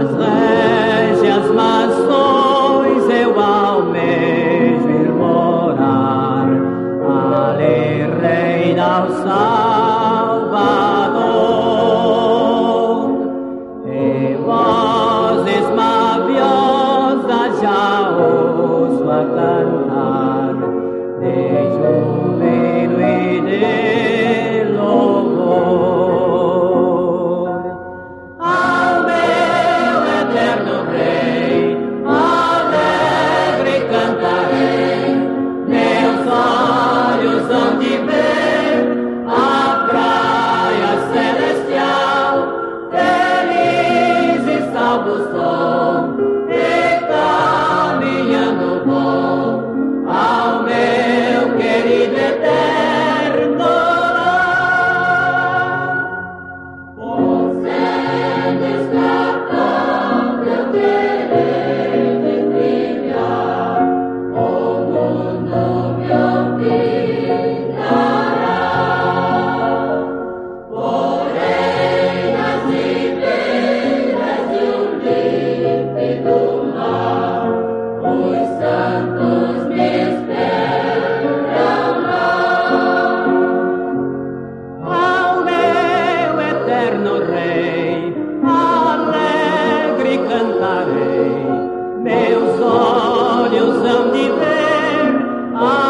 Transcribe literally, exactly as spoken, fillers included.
régias mansões eu almejo ir morar, ali reina o Salvador, e vozes maviosas já ouço a cantar, de júbilo e de louvor. Ao meu eterno Rei, alegre cantarei, meus olhos hão de ver a praia celestial, feliz e salvo sou, e caminhando vou ao meu querido eterno lar. Por sendas escapável terei de trilhar, o mundo me ouvirá. Porém nas ribeiras de um límpido mar, os santos me esperam lá. Ao meu eterno Rei, alegre cantarei, meus olhos hão de ver a